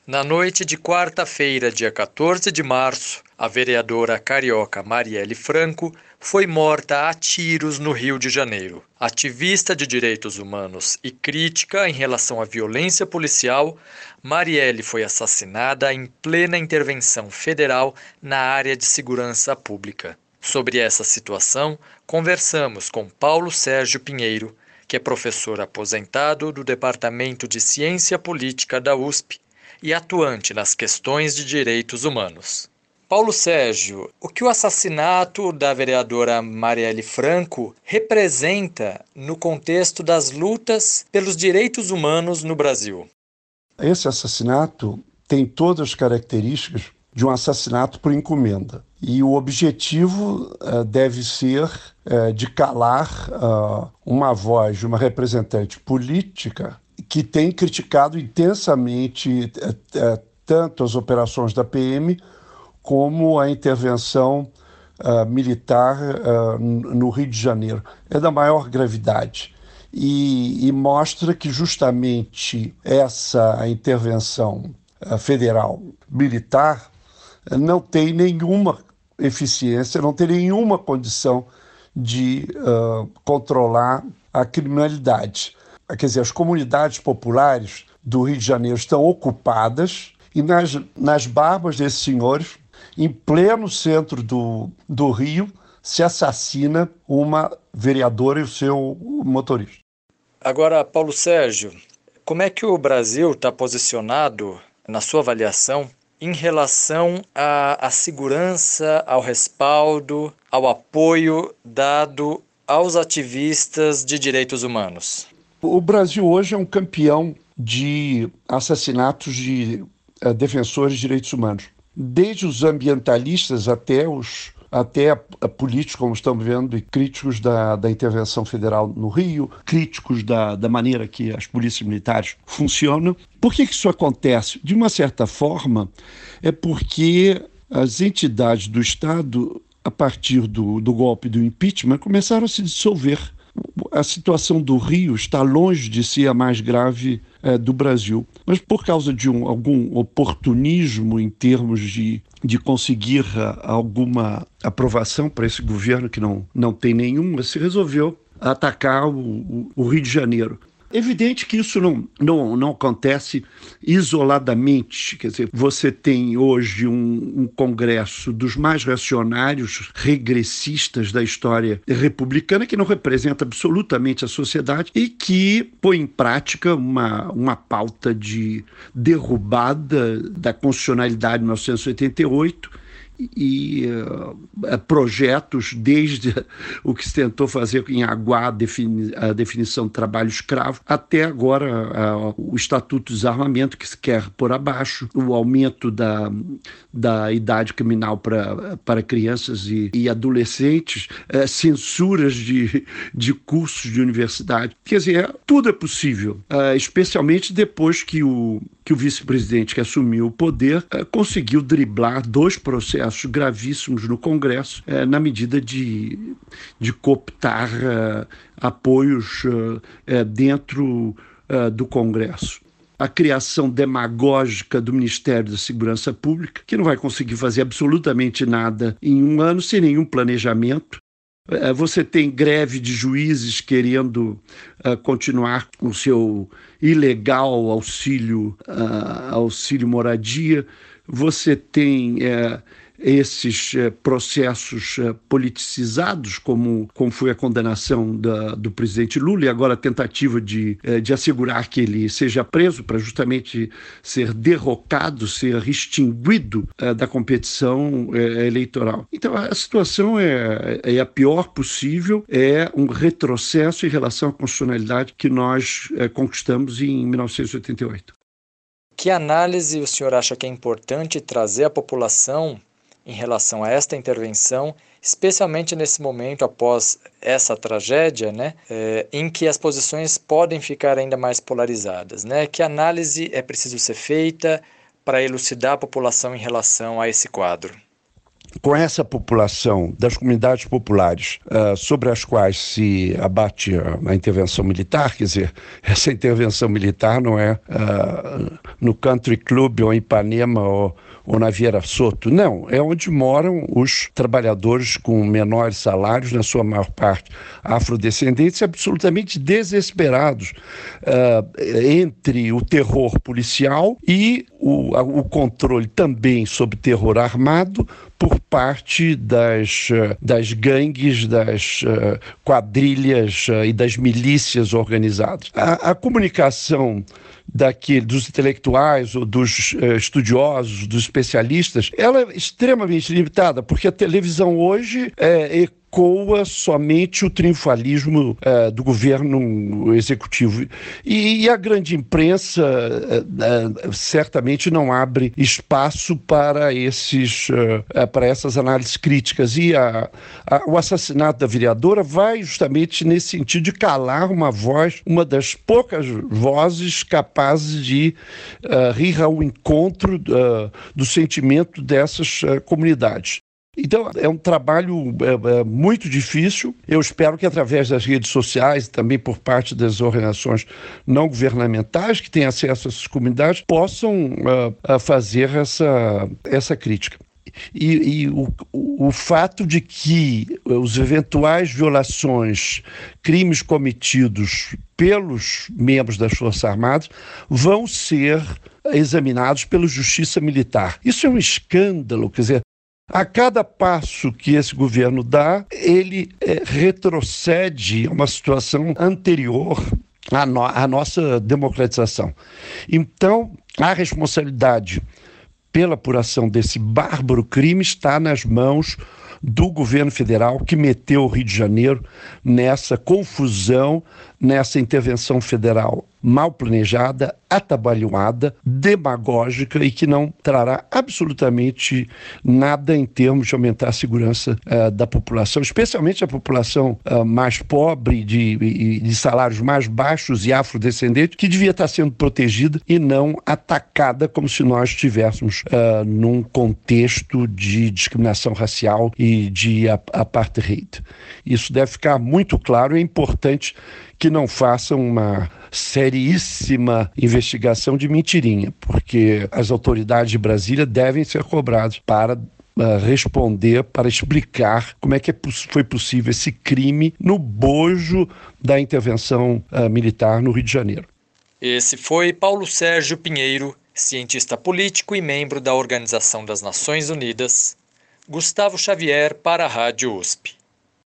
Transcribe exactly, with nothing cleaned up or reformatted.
Na noite de quarta-feira, dia quatorze de março, a vereadora carioca Marielle Franco foi morta a tiros no Rio de Janeiro. Ativista de direitos humanos e crítica em relação à violência policial, Marielle foi assassinada em plena intervenção federal na área de segurança pública. Sobre essa situação, conversamos com Paulo Sérgio Pinheiro, que é professor aposentado do Departamento de Ciência Política da U S P e atuante nas questões de direitos humanos. Paulo Sérgio, o que o assassinato da vereadora Marielle Franco representa no contexto das lutas pelos direitos humanos no Brasil? Esse assassinato tem todas as características de um assassinato por encomenda. E o objetivo uh, deve ser uh, de calar uh, uma voz de uma representante política que tem criticado intensamente uh, uh, tanto as operações da P M como a intervenção uh, militar uh, no Rio de Janeiro. É da maior gravidade. E, e mostra que justamente essa intervenção uh, federal militar uh, não tem nenhuma eficiência, não tem nenhuma condição de uh, controlar a criminalidade. Quer dizer, as comunidades populares do Rio de Janeiro estão ocupadas e nas, nas barbas desses senhores, em pleno centro do, do Rio, se assassina uma vereadora e o seu motorista. Agora, Paulo Sérgio, como é que o Brasil está posicionado, na sua avaliação, em relação à, à segurança, ao respaldo, ao apoio dado aos ativistas de direitos humanos? O Brasil hoje é um campeão de assassinatos de uh, defensores de direitos humanos. Desde os ambientalistas até os até a, a políticos, como estamos vendo, e críticos da, da intervenção federal no Rio, críticos da, da maneira que as polícias militares funcionam. Por que que isso acontece? De uma certa forma, é porque as entidades do Estado, a partir do, do golpe do impeachment, começaram a se dissolver. A situação do Rio está longe de ser a mais grave é, do Brasil, mas por causa de um, algum oportunismo em termos de, de conseguir a, alguma aprovação para esse governo, que não, não tem nenhuma, se resolveu atacar o, o, o Rio de Janeiro. Evidente que isso não, não, não acontece isoladamente, quer dizer, você tem hoje um, um congresso dos mais reacionários, regressistas da história republicana, que não representa absolutamente a sociedade e que põe em prática uma, uma pauta de derrubada da constitucionalidade de mil novecentos e oitenta e oito, e uh, projetos desde o que se tentou fazer em Aguá, a, defini- a definição de trabalho escravo, até agora uh, o Estatuto de Desarmamento, que se quer pôr abaixo, o aumento da, da idade criminal para, para crianças e, e adolescentes, uh, censuras de, de cursos de universidade. Quer dizer, tudo é possível, uh, especialmente depois que o, que o vice-presidente que assumiu o poder uh, conseguiu driblar dois processos gravíssimos no Congresso, eh, na medida de, de cooptar eh, apoios eh, dentro eh, do Congresso. A criação demagógica do Ministério da Segurança Pública, que não vai conseguir fazer absolutamente nada em um ano, sem nenhum planejamento. Eh, você tem greve de juízes querendo eh, continuar com o seu ilegal auxílio, uh, auxílio moradia. Você tem eh, esses eh, processos eh, politicizados, como, como foi a condenação da, do presidente Lula, e agora a tentativa de, eh, de assegurar que ele seja preso para justamente ser derrocado, ser extinguido eh, da competição eh, eleitoral. Então a situação é, é a pior possível, é um retrocesso em relação à constitucionalidade que nós eh, conquistamos em mil novecentos e oitenta e oito. Que análise o senhor acha que é importante trazer à população em relação a esta intervenção, especialmente nesse momento após essa tragédia, né, é, em que as posições podem ficar ainda mais polarizadas, né? Que análise é preciso ser feita para elucidar a população em relação a esse quadro? com essa população das comunidades populares uh, sobre as quais se abate a, a intervenção militar, quer dizer, essa intervenção militar não é uh, no Country Club ou em Ipanema ou, ou na Vieira Soto, não, é onde moram os trabalhadores com menores salários, na sua maior parte afrodescendentes, absolutamente desesperados uh, entre o terror policial e o, a, o controle também sobre terror armado por parte das, das gangues, das uh, quadrilhas uh, e das milícias organizadas. A, a comunicação daquele, dos intelectuais ou dos uh, estudiosos, dos especialistas, ela é extremamente limitada, porque a televisão hoje é ecoa somente o triunfalismo uh, do governo executivo. E, e a grande imprensa uh, uh, certamente não abre espaço para, esses, uh, uh, para essas análises críticas. E a, a, o assassinato da vereadora vai justamente nesse sentido de calar uma voz, uma das poucas vozes capazes de uh, ir ao encontro uh, do sentimento dessas uh, comunidades. Então, é um trabalho é, é, muito difícil. Eu espero que, através das redes sociais, também por parte das organizações não governamentais que têm acesso a essas comunidades, possam uh, uh, fazer essa, essa crítica. E, e o, o fato de que os eventuais violações, crimes cometidos pelos membros das Forças Armadas vão ser examinados pela Justiça Militar. Isso é um escândalo, quer dizer, a cada passo que esse governo dá, ele é, retrocede a uma situação anterior à, no, à nossa democratização. Então, a responsabilidade pela apuração desse bárbaro crime está nas mãos do governo federal, que meteu o Rio de Janeiro nessa confusão, nessa intervenção federal mal planejada, atabalhoada, demagógica e que não trará absolutamente nada em termos de aumentar a segurança uh, da população, especialmente a população uh, mais pobre, de, de, de salários mais baixos e afrodescendentes, que devia estar sendo protegida e não atacada como se nós estivéssemos uh, num contexto de discriminação racial e de ap- apartheid. Isso deve ficar muito claro e é importante que não façam uma seríssima investigação de mentirinha, porque as autoridades de Brasília devem ser cobradas para uh, responder, para explicar como é que é, foi possível esse crime no bojo da intervenção uh, militar no Rio de Janeiro. Esse foi Paulo Sérgio Pinheiro, cientista político e membro da Organização das Nações Unidas. Gustavo Xavier para a Rádio U S P.